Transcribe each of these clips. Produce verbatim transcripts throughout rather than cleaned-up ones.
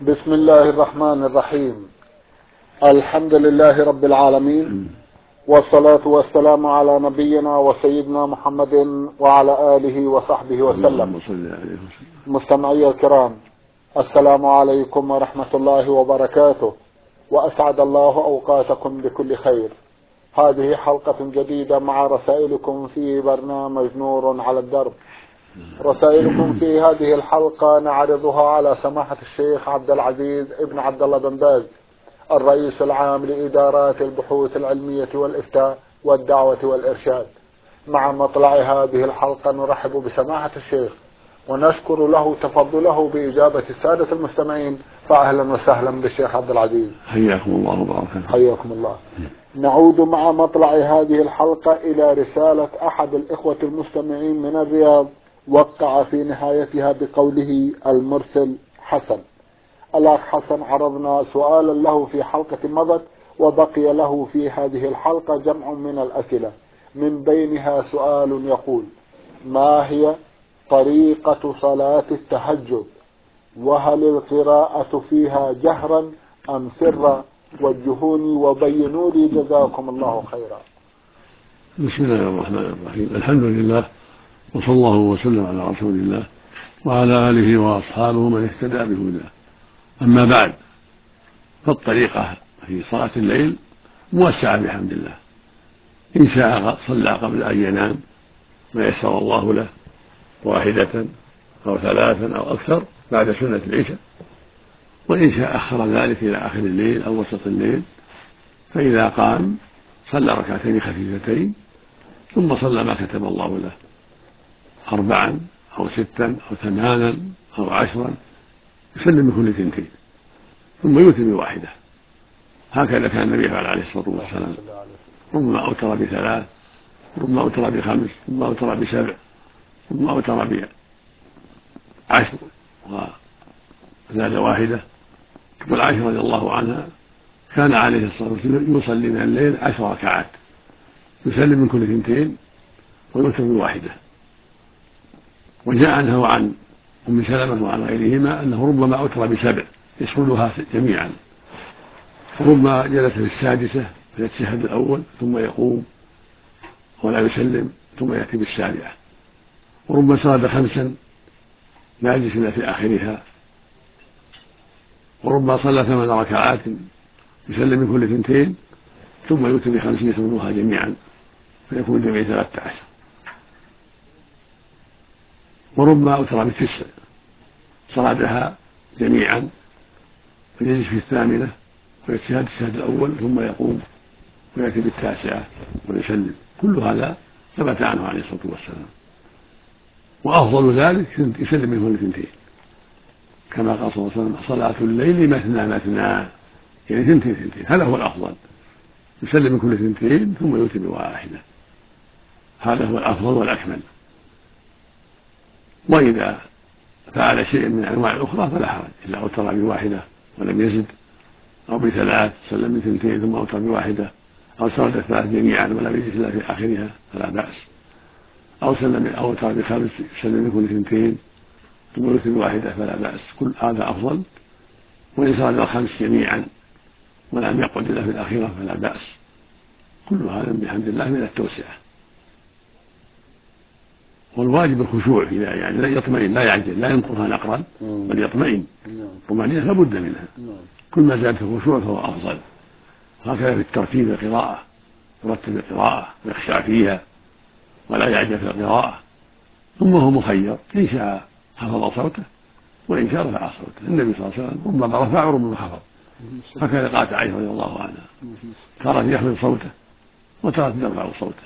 بسم الله الرحمن الرحيم. الحمد لله رب العالمين، والصلاة والسلام على نبينا وسيدنا محمد وعلى آله وصحبه وسلم. مستمعي الكرام، السلام عليكم ورحمة الله وبركاته، وأسعد الله أوقاتكم بكل خير. هذه حلقة جديدة مع رسائلكم في برنامج نور على الدرب. رسائلكم في هذه الحلقة نعرضها على سماحة الشيخ عبد العزيز ابن عبد الله بن باز، الرئيس العام لإدارات البحوث العلمية والإفتاء والدعوة والإرشاد. مع مطلع هذه الحلقة نرحب بسماحة الشيخ ونشكر له تفضله بإجابة السادة المستمعين، فأهلا وسهلا بالشيخ عبد العزيز. حياكم الله وبارك. حياكم الله. نعود مع مطلع هذه الحلقة إلى رسالة أحد الإخوة المستمعين من الرياض، وقع في نهايتها بقوله المرسل حسن. الأخ حسن عرضنا سؤالا له في حلقة مضت، وبقي له في هذه الحلقة جمع من الأسئلة، من بينها سؤال يقول: ما هي طريقة صلاة التهجد؟ وهل القراءة فيها جهرا أم سرا؟ وجهوني وبينوا لي جزاكم الله خيرا. بسم الله الرحمن الرحيم. الحمد لله، وصلى الله وسلم على رسول الله وعلى آله وأصحابه من اهتدى بهداه. أما بعد، فالطريقة في صلاة الليل موسعة بحمد الله. إن شاء صلى قبل أن ينام ما يسر الله له، واحدة أو ثلاثا أو أكثر بعد سنة العشاء، وإن شاء أخر ذلك إلى آخر الليل أو وسط الليل، فإذا قام صلى ركعتين خفيفتين ثم صلى ما كتب الله له، أربعا أو ستا أو ثمانا أو عشرا، يسلم من كل ثنتين ثم يوتر بواحدة. هكذا كان النبي يفعل عليه الصلاة والسلام، ربما أوتر بثلاث، ربما أوتر بخمس، ربما أوتر بسبع، ربما أوتر بعشر وزاد واحدة. والعائشة رضي الله عنها كان عليه الصلاة والسلام يصلي من الليل عشر ركعات، يسلم من كل ثنتين ويوتر بواحدة. وجاء عنها وعن أم سلمة وعن غيرهما أنه ربما أوتر بسبع يسردها جميعا، وربما جلس في السادسة فيتشهد الأول ثم يقوم ولا يسلم ثم يأتي بالسابعة، وربما صلى خمسا لا يجلس إلا في آخرها، وربما صلى ثمان ركعات يسلم من كل ثنتين ثم يؤتي بخمس يسردها جميعا فيكون الجميع ثلاثة عشر، وربما أوتر بتسع صردها جميعا فيجلس في الثامنة ويتشهد الشهد الأول ثم يقوم ويأتي بالتاسعة ويسلم. كل هذا ثبت عنه عليه الصلاة والسلام. وأفضل ذلك يسلم من كل ثنتين، كما قال صلى الله عليه وسلم: صلاة الليل مثنى مثنى، يعني ثنتين ثنتين، هذا هو الأفضل، يسلم من كل ثنتين ثم يؤتي بواحدة، هذا هو الأفضل والأكمل. وإذا فعل شيء من الأنواع الأخرى فلا حرج، إلا أوتر بواحدة ولم يزد، أو بثلاث سلم من ثنتين ثم أوتر بواحدة، أو سرد الثلاث جميعا ولم يجلس إلا في آخرها فلا بأس، أو سلم أو أوتر بخمس سلم من كل ثنتين ثم يؤتي بواحدة فلا بأس، كل هذا أفضل. وإن سرد الخمس جميعا ولم يقعد إلا في الأخيرة فلا بأس. كل هذا بحمد الله من التوسعة. والواجب الخشوع فيها، يعني لا يطمئن، لا يعجل، لا ينقرها نقرا بل يطمئن، طمأنينة لابد منها. كل ما زاد في الخشوع فهو أفضل. هكذا في الترتيب القراءة، يرتب القراءة ويخشع فيها ولا يعجل في القراءة، ثم هو مخير، إن شاء حفظ صوته وإن شاء رفع صوته. النبي صلى الله عليه وسلم ربما رفع وربما حفظ، هكذا قالت عائشة رضي الله عنها: ترى يحفظ صوته وترى يرفع صوته،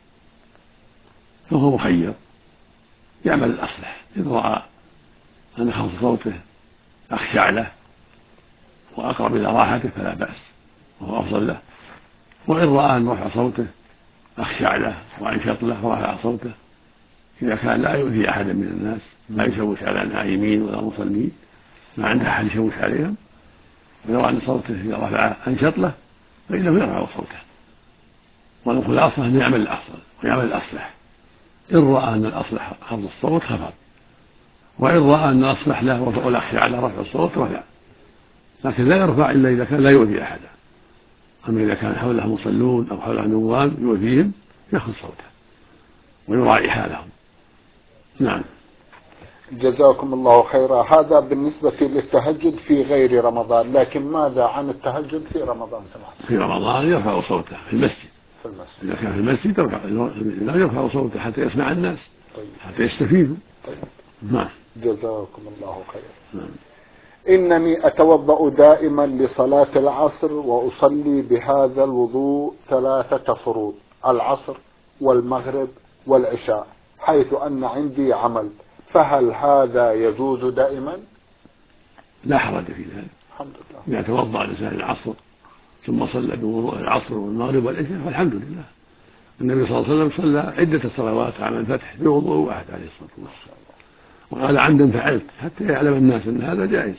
فهو مخير يعمل الأصلح. إذ رأى أن خفض صوته أخشع له وأقرب إلى راحته فلا بأس وهو أفضل له، وإن رأى أن رفع صوته أخشع له وأنشط له ورفع صوته، إذا كان لا يؤذي أحدا من الناس، لا يشوش على النائمين ولا المصلين، ما عنده أحد يشوش عليهم، ولو أن صوته إذا رفع أنشط له فإنه يرفع صوته. والخلاصة أن يعمل الأفضل ويعمل الأصلح. إن رأى أن الأصلح خفض الصوت خفض، وإن رأى أن الأصلح له والأخشع على رفع الصوت رفع. لكن لا يرفع إلا إذا كان لا يؤذي أحدا. أما إذا كان حوله مصلون أو حوله نوام يؤذيهم يأخذ صوته ويراعي حالهم. نعم. جزاكم الله خيرا. هذا بالنسبة للتهجد في غير رمضان، لكن ماذا عن التهجد في رمضان؟ سمعت في رمضان يرفع صوته في المسجد. في المسجد إذا كان في المسجد يرفع لا يرفع صوته حتى يسمع الناس. طيب. حتى يستفيدوا. طيب. نعم. جزاكم الله خيرا. نعم. إنني أتوضأ دائما لصلاة العصر وأصلي بهذا الوضوء ثلاثة فروض: العصر والمغرب والعشاء، حيث أن عندي عمل، فهل هذا يجوز دائما؟ لا حرج في ذلك. الحمد لله. إذا توضأ الإنسان العصر ثم صلى بوضوء العصر والمغرب والعشاء فالحمد لله. النبي صلى الله عليه وسلم صلى عدة صلوات على الفتح بوضوء واحد عليه الصلاة والسلام، وقال عمدا فعلت، حتى يعلم الناس أن هذا جائز.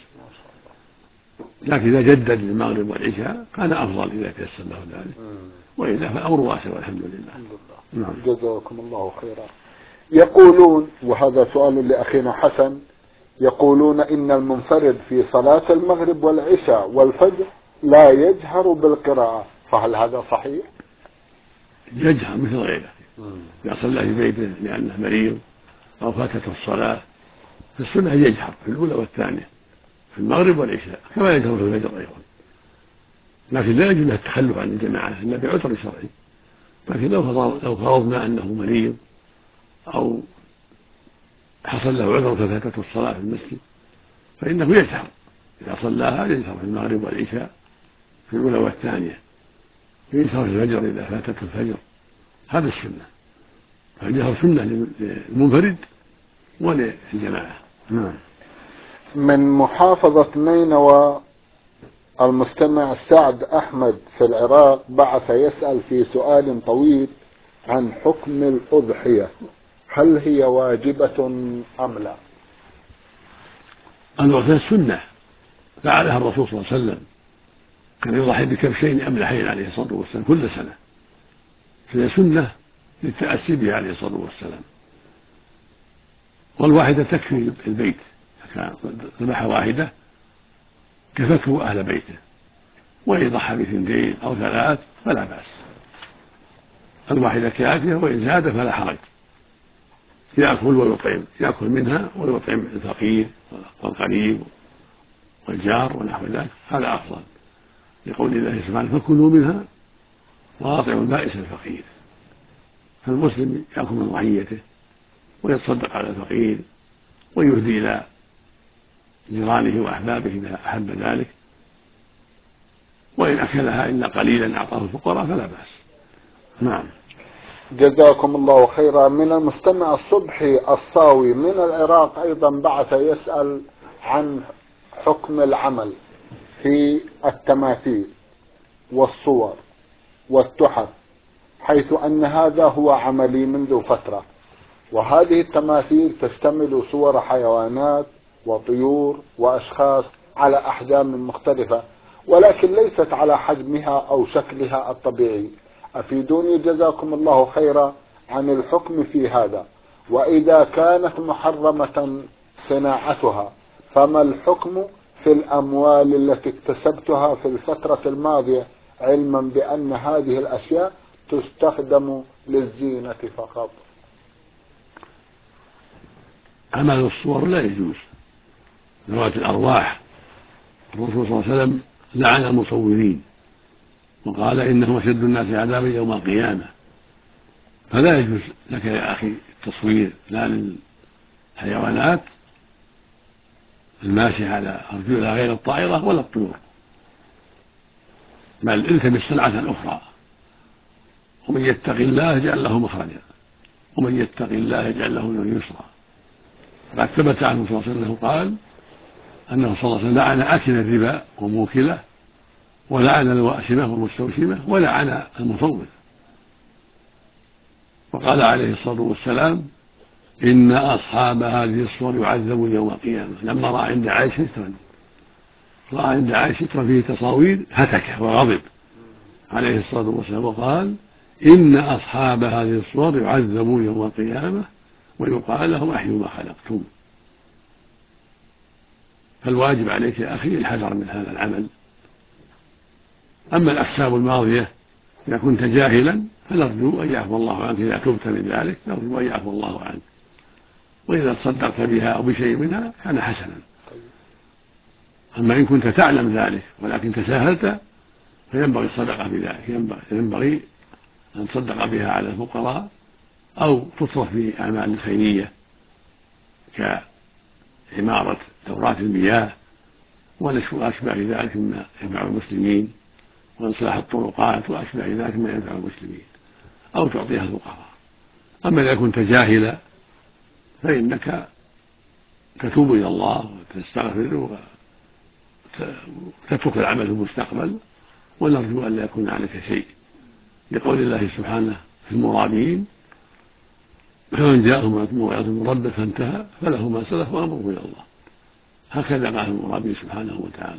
لكن إذا جدد للمغرب والعشاء كان أفضل إذا تيسر له ذلك، وإلا فالأمر واسع والحمد لله. نعم. جزاكم الله خيرا. يقولون، وهذا سؤال لأخينا حسن، يقولون إن المنفرد في صلاة المغرب والعشاء والفجر لا يجهر بالقراءة، فهل هذا صحيح؟ يجهر مثل غيره. إذا صلى في بيته لأنه مريض أو فاتته الصلاة فالسنة يجهر في الأولى والثانية في المغرب والعشاء، كما يجهر في الفجر أيضا. لكن لا يجوز له التخلف عن الجماعة إلا بعذر شرعي. لكن لو فرضنا أنه مريض أو حصل له عذر ففاتته الصلاة في المسجد فإنه يجهر، إذا صلاها يجهر في المغرب والعشاء في الأولى والثانية، يجهر في الفجر إذا فاتته الفجر. هذا السنة، فالجهر سنة للمنفرد وللجماعة. نعم. من محافظة نينوى المستمع سعد أحمد في العراق بعث يسأل في سؤال طويل عن حكم الأضحية، هل هي واجبة أم لا؟ الأضحية سنة فعلها الرسول صلى الله عليه وسلم، كان يضحي بكبشين أملحين عليه الصلاة والسلام كل سنة، فهي سنة للتأسي به عليه الصلاة والسلام. والواحدة تكفي البيت، كان ذبح واحدة كفته أهل بيته، وإن ضحى باثنتين أو ثلاث فلا بأس، الواحدة كافية، وإن زاد فلا حرج، يأكل ويطعم، يأكل منها ويطعم الفقير والقريب والجار ونحو ذلك، هذا أفضل، لقول الله سبحانه فكلوا منها وأطعموا البائس الفقير. فالمسلم يأكل من ضحيته ويتصدق على الفقير ويهدي إلى جيرانه وأحبابه إذا أحب ذلك، وإن أكلها إلا قليلا أعطاه الفقراء فلا بأس. نعم. جزاكم الله خيرا. من المستمع الصبحي الصاوي من العراق أيضا بعث يسأل عن حكم العمل في التماثيل والصور والتحف، حيث أن هذا هو عملي منذ فترة، وهذه التماثيل تشتمل صور حيوانات وطيور وأشخاص على أحجام مختلفة، ولكن ليست على حجمها أو شكلها الطبيعي. أفيدوني جزاكم الله خيرا عن الحكم في هذا، وإذا كانت محرمة صناعتها فما الحكم في الأموال التي اكتسبتها في الفترة الماضية، علما بأن هذه الأشياء تستخدم للزينة فقط؟ عمل الصور لا يجوز، ذوات الأرواح. الرسول صلى الله عليه وسلم لعن المصورين وقال إنهم أشد الناس عذابا يوم القيامة، فلا يجوز لك يا أخي التصوير لا للحيوانات الماشية على أرجلها غير الطائرة ولا الطيور، بل التمس صنعة أخرى. ومن يتق الله يجعل له مخرجا ومن يتق الله يجعل له من يسرا. قد ثبت عنه صلى الله عليه وسلم أنه قال أنه صلى الله عليه وسلم لعن آكل الربا وموكله، ولعن الواشمة والمستوشمة، ولعن المصور. وقال عليه الصلاة والسلام إن أصحاب هذه الصور يعذبون يوم القيامة. لما رأى عند عائشة سترا رأى عند عائشة سترا فيه تصاوير هتك وغضب عليه الصلاة والسلام وقال إن أصحاب هذه الصور يعذبون يوم القيامة ويقال لهم أحيوا ما خلقتم. فالواجب عليك يا أخي الحذر من هذا العمل. أما الأحساب الماضية إذا كنت جاهلا فنرجو أن يعفو الله عنك، إذا تبت من ذلك نرجو أن يعفو الله عنك، وإذا تصدقت بها أو بشيء منها كان حسنا. أما إن كنت تعلم ذلك ولكن تساهلت فينبغي الصدقة بذلك، ينبغي أن تصدق بها على الفقراء أو تصرف في أعمال خيرية كعمارة دورات المياه وأشباه ذلك مما ينفع المسلمين، وإصلاح الطرقات وأشباه ذلك مما ينفع المسلمين، أو تعطيها الفقراء. أما إذا كنت جاهلا فإنك تتوب إلى الله وتستغفر وتترك العمل في المستقبل، ونرجو أن لا يكون عليك شيء، لقول الله سبحانه في المرابين: فمن جاءه موعظة من ربه فانتهى فله ما سلف وأمره إلى الله. هكذا قال المرابين سبحانه وتعالى: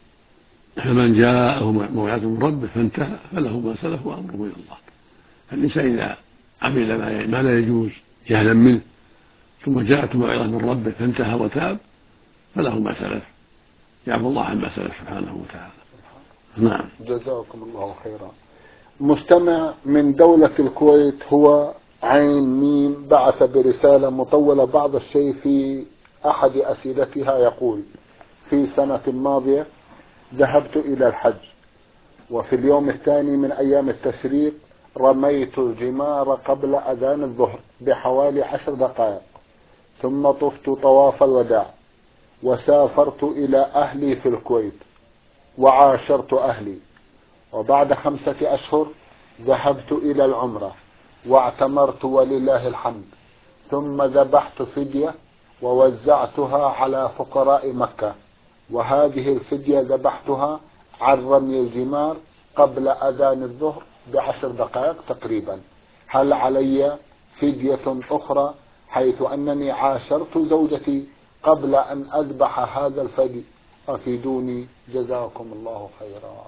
فمن جاءه موعظة من ربه فانتهى فله ما سلف وأمره إلى الله. فالإنسان إذا عمل ما لا يجوز جهلا منه ثم جاءت موعظة من ربه فانتهى وتاب فله ما سلف، يعفو الله عما سلف سبحانه وتعالى. نعم. جزاكم الله خيرا. مستمع من دولة الكويت هو عين ميم بعث برسالة مطولة بعض الشيء في أحد أسئلتها، يقول: في سنة ماضية ذهبت إلى الحج، وفي اليوم الثاني من أيام التشريق رميت الجمار قبل أذان الظهر بحوالي عشر دقائق، ثم طفت طواف الوداع وسافرت إلى أهلي في الكويت وعاشرت أهلي، وبعد خمسة أشهر ذهبت إلى العمرة واعتمرت ولله الحمد، ثم ذبحت فدية ووزعتها على فقراء مكة، وهذه الفدية ذبحتها عن رمي الجمار قبل أذان الظهر بعشر دقائق تقريبا. هل علي فدية أخرى حيث أنني عاشرت زوجتي قبل أن أذبح هذا الفدي؟ أفيدوني جزاكم الله خيرا.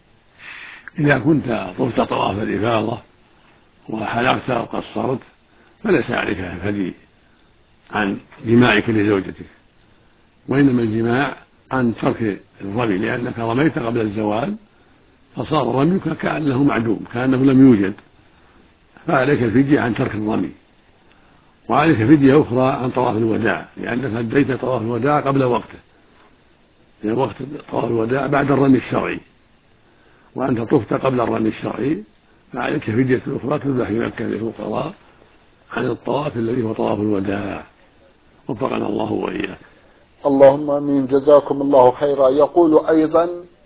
إذا كنت طفت طواف الإفاضة وحلقت أو قصرت فليس عليك فدي عن جماعك لزوجتك، وإنما الجماع عن ترك الرمي، لأنك رميت قبل الزوال فصار رميك كأنه معدوم، كأنه لم يوجد، فعليك الفدية عن ترك الرمي. وعليك فدية أخرى عن طواف الوداع، لأنك أديت طواف الوداع قبل وقته، لأن وقت طواف الوداع بعد الرمي الشرعي، وأنت طفت قبل الرمي الشرعي، فعليك فدية أخرى تذبح في مكة للفقراء عن الطواف الذي هو طواف الوداع. وفقنا الله وإياك. اللهم آمين. جزاكم الله خيرا. يقول أيضا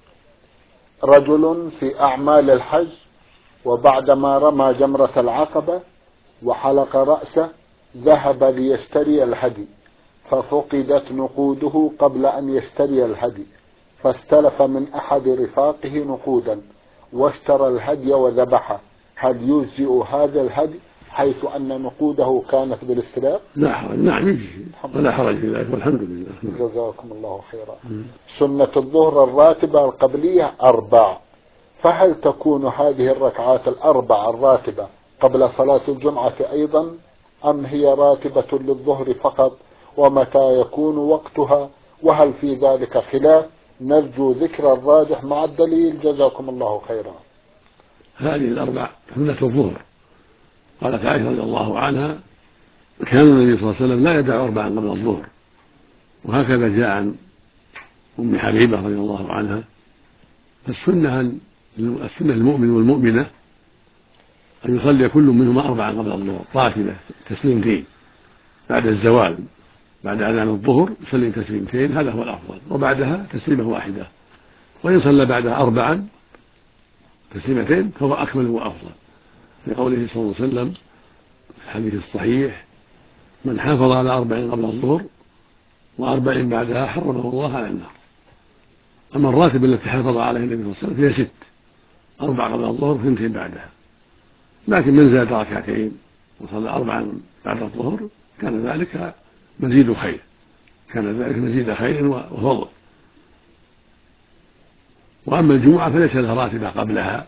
رجل في أعمال الحج، وبعدما رمى جمرة العقبة وحلق رأسه ذهب ليشتري الهدي، ففقدت نقوده قبل أن يشتري الهدي، فاستلف من أحد رفاقه نقودا واشترى الهدي وذبحه، هل يجزئ هذا الهدي حيث أن نقوده كانت بالاستلاف؟ لا حرج. نعم يجزي ولا حرج في ذلك والحمد لله. جزاكم الله خيرا. سنة الظهر الراتبة القبلية أربع، فهل تكون هذه الركعات الأربع الراتبة قبل صلاة الجمعة أيضا، أم هي راتبة للظهر فقط؟ ومتى يكون وقتها؟ وهل في ذلك خلاف؟ نرجو ذكر الراجح مع الدليل جزاكم الله خيرا. هذه الأربع سنة الظهر. قالت عائشة رضي الله عنها: كان النبي صلى الله عليه وسلم لا يدع أربعا قبل الظهر. وهكذا جاء عن أم حبيبة رضي الله عنها. فالسنة السنة المؤمن والمؤمنة أن يصلي كل منهما أربعا قبل الظهر راتبة تسليمتين بعد الزوال، بعد أذان الظهر يسلم تسليمتين، هذا هو الأفضل، وبعدها تسليمة واحدة، وإن صلى بعدها أربعا تسليمتين فهو أكمل وأفضل، لقوله صلى الله عليه وسلم في الحديث الصحيح: من حافظ على أربع قبل الظهر وأربع بعدها حرمه الله على النار. أما الراتب التي حافظ عليها النبي صلى الله عليه وسلم فهي ست: أربع قبل الظهر وثنتين بعدها. لكن من زاد ركعتين وصلى أربعا بعد الظهر كان ذلك مزيد خير، كان ذلك مزيد خير وفضل. وأما الجمعة فليس لها راتبة قبلها،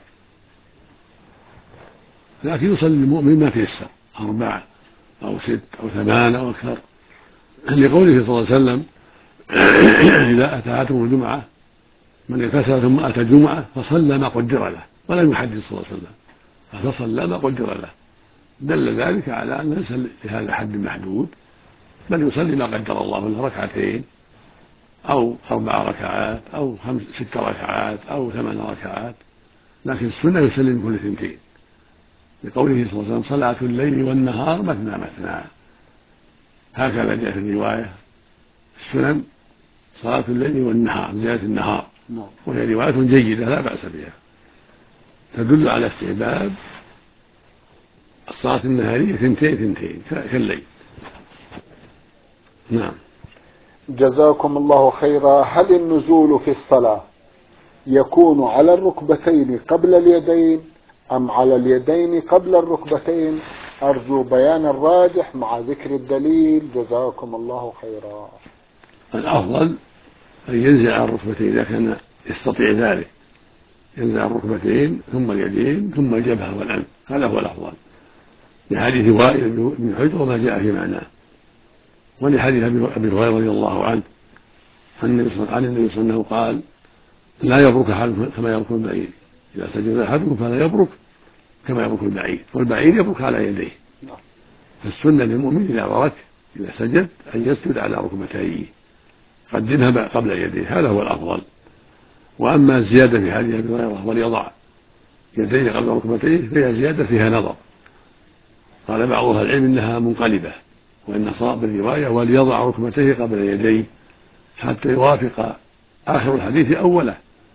لكن يصلي المؤمن ما تيسر، أربعة أو ست أو ثمان أو أكثر، لقوله صلى الله عليه وسلم: إذا أتاته الجمعة من اغتسل ثم أتى الجمعة فصلى ما قدر له ولم يحدد صلى الله عليه وسلم، فصلى ما قدر له، دل ذلك على أن ليس لهذا حد محدود، بل يصلي ما قدر الله له، ركعتين أو أربع ركعات أو خمس ست ركعات أو ثمان ركعات، لكن السنة يسلم كل اثنتين، لقوله صلى الله عليه وسلم صلاة الليل والنهار مثنى مثنى، هكذا جاء في الرواية السنن صلاة الليل والنهار زيادة النهار، وهي رواية جيدة لا بأس بها تدل على استحباب الصلاة النهارية ثنتين ثنتين كالليل. نعم. جزاكم الله خيرا. هل النزول في الصلاة يكون على الركبتين قبل اليدين أم على اليدين قبل الركبتين؟ أرجو بيان الراجح مع ذكر الدليل، جزاكم الله خيرا. الأفضل أن ينزل على الركبتين إذا كان يستطيع ذلك، ينزل على الركبتين ثم اليدين ثم الجبهة والأنف، هذا هو الأفضل، لحديث وائل بن حجر وما جاء في معناه، ولحديث أبي هريرة رضي الله عنه عن النبي صلى الله عليه وسلم قال لا يبرك أحدكم كما يبرك البعير، إذا سجد أحدكم فلا يبرك كما يبرك البعير، والبعير يبرك على يديه، فالسنة للمؤمن إذا برك إذا سجد أن يسجد على ركبتيه قدمها قبل يديه، هذا هو الأفضل. وأما الزيادة في حديث أبي هريرة وليضع يديه قبل ركبتيه فهي زيادة فيها نظر، قال بعض أهل العلم إنها منقلبة، وإن صواب الرواية وليضع ركبتيه قبل يديه حتى يوافق آخر الحديث أوله،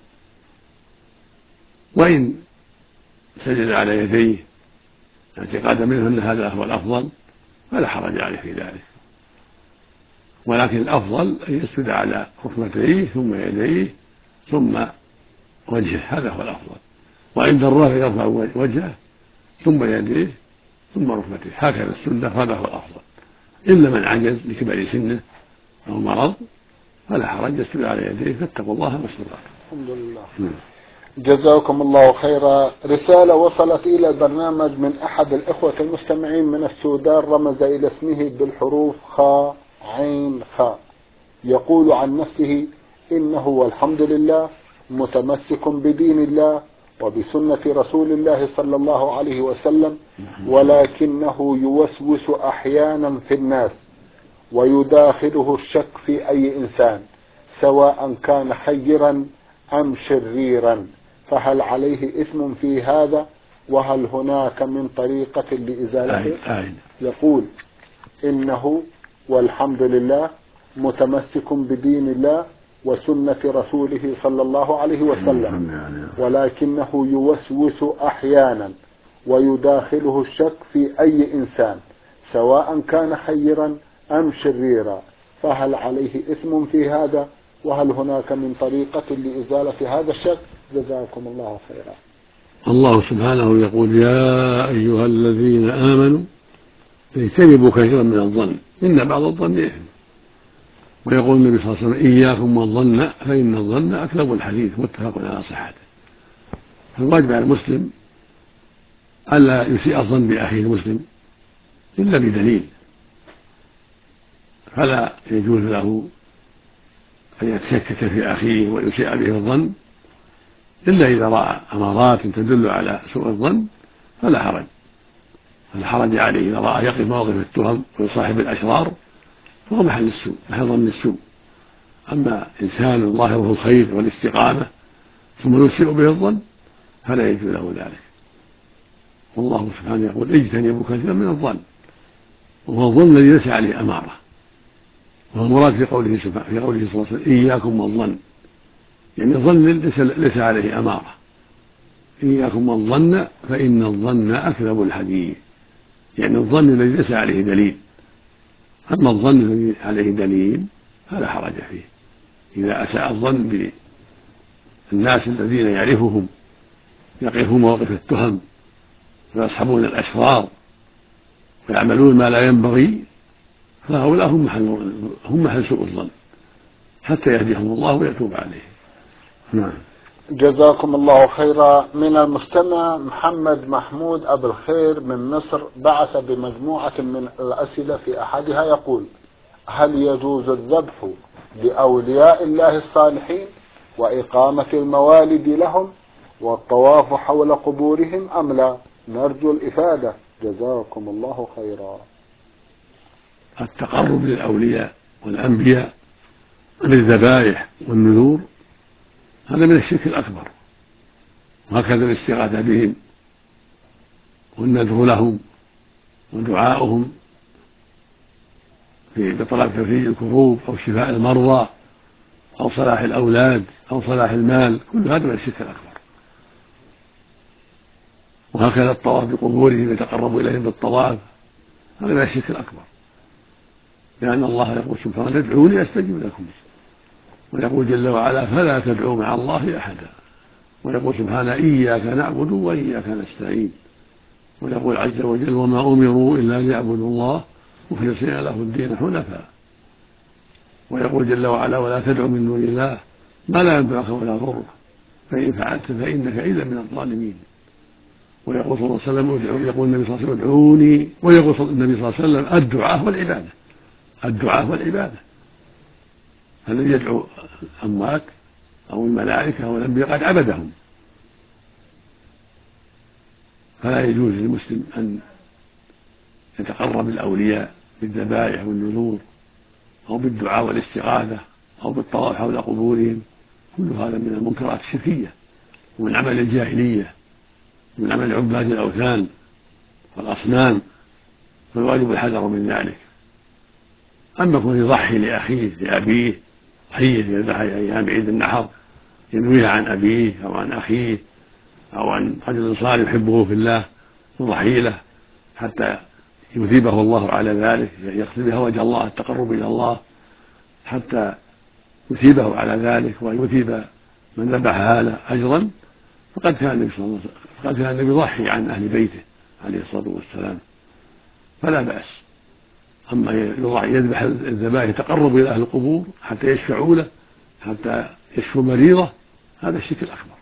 وإن سجد على يديه اعتقادا منه أن هذا هو الأفضل فلا حرج عليه في ذلك، ولكن الأفضل أن يسجد على ركبتيه ثم يديه ثم وجهه، هذا هو الأفضل، وعند الرفع يرفع وجهه ثم يديه ثم ركبتيه، هكذا السنة، هذا هو الأفضل. إلا من عجز لكبر سنه أو مرض فلا حرج يسجد على يديه، فاتقوا الله ما استطعتم. الحمد لله. جزاكم الله خيرا. رسالة وصلت إلى البرنامج من أحد الإخوة المستمعين من السودان، رمز إلى اسمه بالحروف خاء عين خاء، يقول عن نفسه إنه والحمد لله متمسك بدين الله وبسنة رسول الله صلى الله عليه وسلم، ولكنه يوسوس أحيانا في الناس ويداخله الشك في أي إنسان سواء كان خيرا أم شريرا، فهل عليه إثم في هذا؟ وهل هناك من طريقة لإزالته؟ يقول إنه والحمد لله متمسك بدين الله وسنة رسوله صلى الله عليه وسلم، ولكنه يوسوس أحيانا ويداخله الشك في أي إنسان سواء كان خيرا أم شريرا، فهل عليه إثم في هذا؟ وهل هناك من طريقة لإزالة هذا الشك؟ جزاكم الله خيرا. الله سبحانه يقول يا أيها الذين آمنوا اجتنبوا كثيرا من الظن إن بعض الظن إثم، ويقول النبي صلى الله عليه وسلم إياكم والظن فإن الظن أكذب الحديث، متفق على صحته. فالواجب على المسلم ألا يسيء الظن بأخيه المسلم إلا بدليل، فلا يجوز له أن يتشكك في أخيه ويسيء به الظن إلا إذا رأى أمارات تدل على سوء الظن فلا حرج، فلا حرج عليه إذا رأى يقف مواقف التهم ويصاحب الأشرار فهو محل السوء، محل ظن السوء. أما إنسان ظاهره الخير والاستقامة ثم يسيء به الظن فلا يجوز له ذلك. والله سبحانه يقول اجتنبوا كثيرا من الظن، وهو الظن الذي ليس عليه أمارة، وهو المراد في قوله سبحانه في قوله صلى الله عليه وسلم إياكم والظن، يعني الظن ليس, ليس عليه أمارة، إياكم والظن فإن الظن أكذب الحديث، يعني الظن الذي ليس عليه دليل. أما الظن الذي عليه دليل فلا حرج فيه، إذا أساء الظن بالناس الذين يعرفهم يقفون مواقف التهم ويصحبون الأشرار ويعملون ما لا ينبغي فهؤلاء هم محل هم محل سوء الظن حتى يهديهم الله ويتوب عليهم. نعم. جزاكم الله خيرا. من المستمع محمد محمود أبو الخير من مصر بعث بمجموعة من الأسئلة، في أحدها يقول: هل يجوز الذبح لأولياء الله الصالحين وإقامة الموالد لهم والطواف حول قبورهم أم لا؟ نرجو الإفادة، جزاكم الله خيرا. التقرب للأولياء والأنبياء بالذبائح والنذور هذا من الشرك الأكبر، وهكذا الاستغاثة بهم والنذر لهم ودعاؤهم في بطلب تفريج الكروب أو شفاء المرضى أو صلاح الأولاد أو صلاح المال، كل هذا من الشرك الأكبر. وهكذا الطواف بقبورهم يتقرب إليهم بالطواف هذا من الشرك الأكبر، لأن الله يقول سبحانه ادعوني أستجب لكم، ويقول جل وعلا فلا تدعوا مع الله أحدا، ويقول سبحانه إياك نعبد وإياك نستعين، ويقول عز وجل وما أمروا إلا ليعبدوا الله مخلصين له الدين حنفاء، ويقول جل وعلا ولا تدعوا من دون الله ما لا ينفعك ولا يضرك فإن فعلت فإنك إذا من الظالمين. ويقول صلى الله عليه وسلم يقول النبي صلى الله عليه وسلم ادعوني، ويقول النبي صلى الله عليه وسلم الدعاء والعبادة، الدعاء والعبادة. الذي يدعو الأموات أو الملائكة أو الأنبياء قد عبدهم، فلا يجوز للمسلم أن يتقرب الأولياء بالذبائح والنذور أو بالدعاء والاستغاثة أو بالطواف حول قبورهم، كل هذا من المنكرات الشركية ومن عمل الجاهلية ومن عمل عباد الأوثان والأصنام، فالواجب الحذر من ذلك. أما كون يضحي لأخيه لأبيه ضحية يذبح أيام عيد النحر ينويها عن أبيه أو عن أخيه أو عن رجل صالح يحبه في الله يضحي له حتى يثيبه الله على ذلك، يقصد بها وجه الله التقرب إلى الله حتى يثيبه على ذلك ويثيب من ذبحها له أجرا، فقد كان النبي صلى الله عليه وسلم فقد كان النبي يضحي عن أهل بيته عليه الصلاة والسلام، فلا بأس. أما يذبح الذبائح يتقرب إلى أهل القبور حتى يشفعوا له حتى يشفوا مريضه، هذا الشرك الأكبر،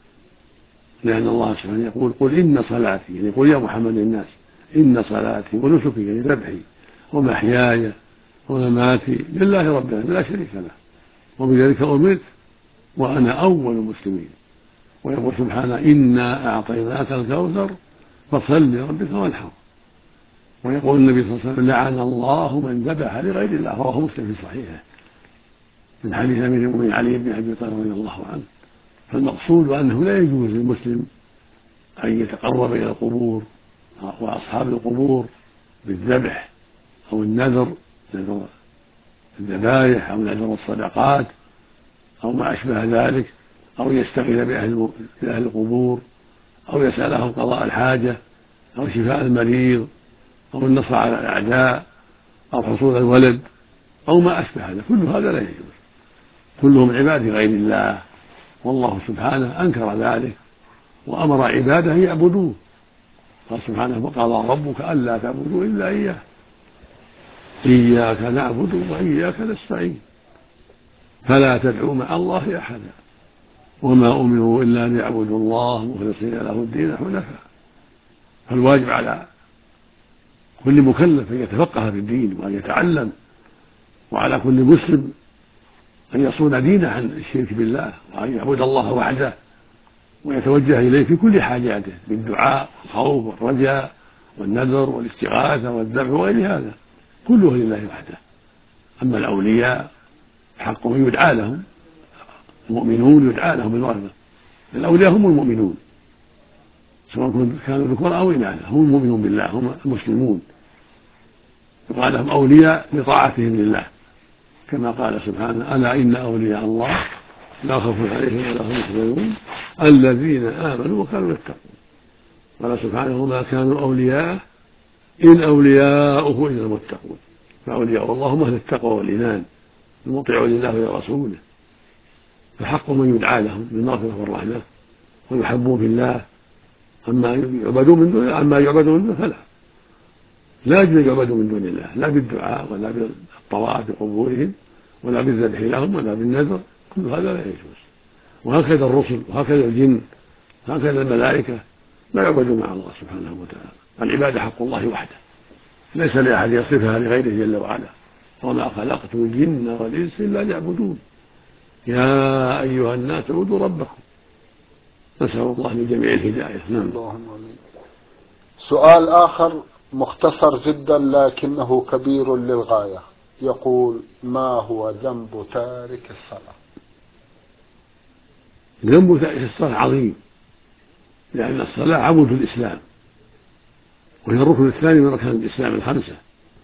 لأن الله سبحانه يقول قل إن صلاتي، يعني يقول يا محمد للناس إن صلاتي ونسكي يعني ذبحي ومحياي ومماتي لله رب العالمين لا شريك له وبذلك أمرت وأنا أول المسلمين. ويقول سبحانه إنا أعطيناك الكوثر فصل لربك وانحر. ويقول النبي صلى الله عليه وسلم لعن الله من ذبح لغير الله، رواه مسلم في صحيحه من حديث أمير المؤمنين علي بن أبي طالب رضي الله عنه. فالمقصود أنه لا يجوز للمسلم أن يتقرب إلى القبور وأصحاب القبور بالذبح أو النذر، نذر الذبائح أو نذر الصدقات أو ما أشبه ذلك، أو يستغيث بأهل القبور أو يسألهم قضاء الحاجة أو شفاء المريض أو النصر على الأعداء أو حصول الولد أو ما أشبه هذا، كل هذا لا يجوز، كلهم عباد غير الله، والله سبحانه أنكر ذلك وأمر عباده يعبدوه، قال سبحانه وقضى ربك ألا تعبدوا إلا إياه إياك نعبد وإياك نستعين فلا تدعوا مع الله أحدا وما أمروا إلا ليعبدوا الله مخلصين له الدين حنفاء. فالواجب على كل مكلف أن يتفقه في الدين وأن يتعلم، وعلى كل مسلم أن يصون دينه عن الشرك بالله وأن يعبد الله وحده ويتوجه إليه في كل حاجاته بالدعاء والخوف والرجاء والنذر والاستغاثة والذبح وغير هذا، كله لله وحده. أما الأولياء حقهم يدعى لهم، المؤمنون يدعى لهم بالورثة، الأولياء هم المؤمنون سواء كانوا ذكورا أو إناثا، هم المؤمنون بالله، هم المسلمون، يقال لهم أولياء لطاعتهم لله، كما قال سبحانه ألا إن أولياء الله لا خوف عليهم ولا هم يحزنون الذين آمنوا وكانوا يتقون. قال سبحانه وما كانوا أولياء إن أولياؤه إلا المتقون، فأولياء الله هم أهل التقوى والإيمان المطيعون لله ورسوله، فحق من يدعى لهم بالمغفرة والرحمة ويحبون في الله. أما يعبدون من دون أما يعبدون من دون فلا لا يجوز يعبدوا من دون الله، لا بالدعاء ولا بالطواف بقبورهم ولا بالذبح لهم ولا بالنذر، كل هذا لا يجوز. وهكذا الرسل وهكذا الجن وهكذا الملائكة لا يعبدون مع الله سبحانه وتعالى. العبادة حق الله وحده، ليس لأحد يصرفها لغيره جل وعلا، وما خلقت الجن والإنس إلا ليعبدون يا أيها الناس اعبدوا ربكم. نسأل الله لجميع الهداية. نعم. اللهم آمين. سؤال آخر مختصر جدا لكنه كبير للغاية، يقول: ما هو ذنب تارك الصلاة؟ ذنب تارك الصلاة عظيم، لأن الصلاة عمود الإسلام، وهي الركن الثاني من أركان الإسلام الخمسة،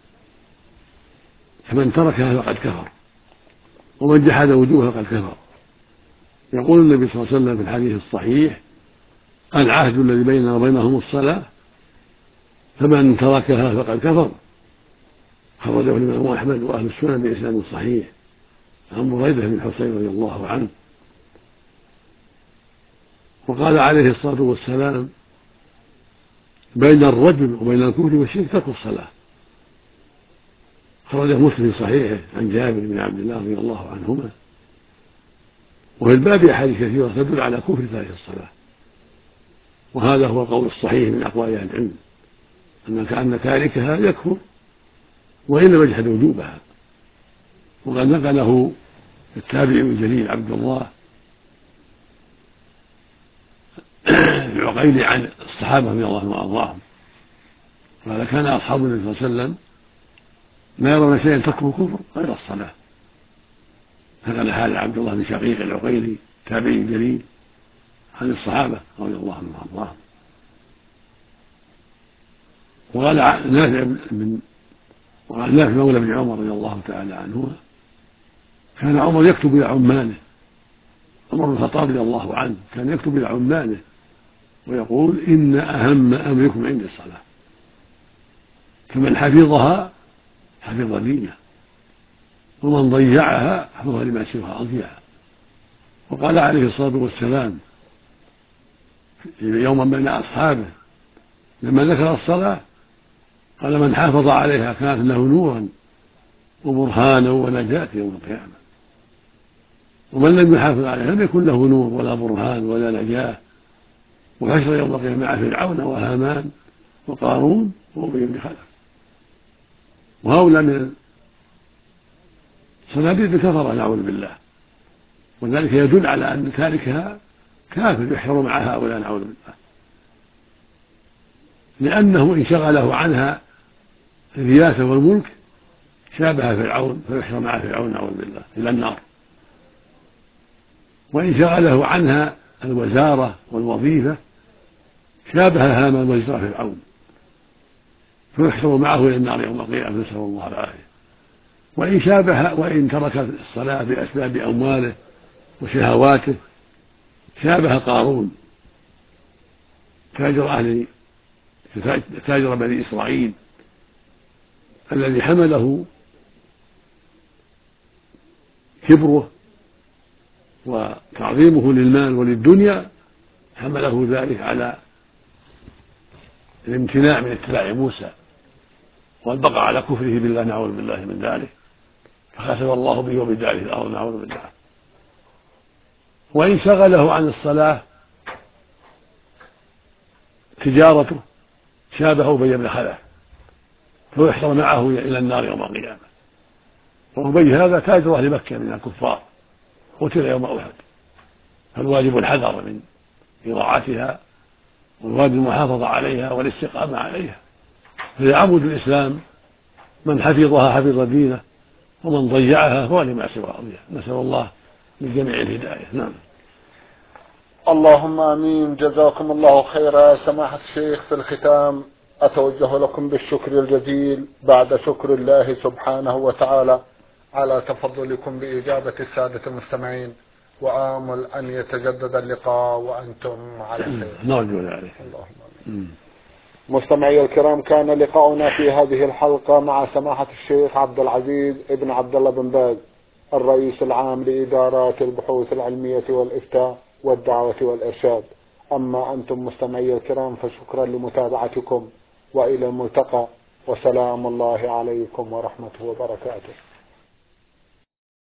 فمن تركها فقد كفر، ومن جحد وجوبها فقد كفر. يقول النبي صلى الله عليه وسلم في الحديث الصحيح: العهد الذي بيننا وبينهم الصلاة، فمن تركها فقد كفر. خرجه الإمام أحمد وأهل السنن بإسناد صحيح عن بريدة بن حصين رضي الله عنه. وقال عليه الصلاة والسلام: بين الرجل وبين الكفر والشرك ترك الصلاة. خرجه مسلم في صحيحه عن جابر بن عبد الله رضي الله عنهما. وفي الباب أحاديث كثيرة تدل على كفر تارك الصلاة، وهذا هو القول الصحيح من أقوال أهل العلم، أن كأن تاركها يكفر وإن لم يجحد وجوبها. وقد نقله التابعي الجليل عبد الله العقيلي عن الصحابة رضي الله عنهم وأرضاهم قال: كان أصحاب النبي صلى الله عليه وسلم ما يرون شيئا تركه كفر غير الصلاة. نقل هذا عبد الله بن شقيق العقيلي تابعي جليل عن الصحابة رضي الله عنهم وأرضاهم. وقال نافع بن وقال نافع مولى بن عمر رضي الله تعالى عنهما: كان عمر يكتب إلى عماله، عمر بن الخطاب رضي الله عنه كان يكتب إلى عماله ويقول: إن أهم أمركم عند الصلاة، فمن حفظها حفظ دينه، ومن ضيعها حفظ لما سواها أضيعها. وقال عليه الصلاة والسلام يوما بين أصحابه لما ذكر الصلاة قال: من حافظ عليها كانت له نورا وبرهانا ونجاة يوم القيامة، ومن لم يحافظ عليها لم يكن له نور ولا برهان ولا نجاة، وحشر يوم القيامة مع فرعون وهامان وقارون وأبي بن خلف. وهؤلاء من صناديد الكفرة نعوذ بالله، وذلك يدل على أن تاركها كافر يحشر مع هؤلاء نعوذ بالله، لأنه إن شغله عنها الرياسة والملك شابه فرعون فيحشر مع فرعون نعوذ بالله إلى النار، وإن شغله عنها الوزارة والوظيفة شابه هامان وزير فرعون فيحشر معه إلى النار يوم القيامة، نسأل الله العافية. وإن شابه وإن ترك الصلاة بأسباب أمواله وشهواته شابه قارون تاجر أهل تاجر بني إسرائيل الذي حمله كبره وتعظيمه للمال وللدنيا، حمله ذلك على الامتناع من اتباع موسى والبقاء على كفره بالله نعوذ بالله من ذلك، فخسف الله به وبداره الأرض نعوذ بالله. وإن شغله عن الصلاة تجارته شابه أبي بن خلف فيحشر معه إلى النار يوم القيامة. وأبي هذا تاجر أهل مكة من الكفار قتل يوم أحد، فالواجب الحذر من إضاعتها والواجب المحافظة عليها والاستقامة عليها، فهي عمود الإسلام، من حفظها حفظ دينه، ومن ضيعها هو لما سوى أضيع. نسأل الله للجميع الهداية. نعم. اللهم آمين. جزاكم الله خيرا. سماحة الشيخ، في الختام أتوجه لكم بالشكر الجزيل بعد شكر الله سبحانه وتعالى على تفضلكم بإجابة السادة المستمعين، وآمل أن يتجدد اللقاء وأنتم على خير. نرجو ذلك. اللهم آمين. مستمعي الكرام، كان لقاؤنا في هذه الحلقة مع سماحة الشيخ عبد العزيز ابن عبد الله بن باز، الرئيس العام لإدارات البحوث العلمية والإفتاء والدعوة والإرشاد. أما أنتم مستمعي الكرام فشكرا لمتابعتكم، وإلى الملتقى، وسلام الله عليكم ورحمته وبركاته.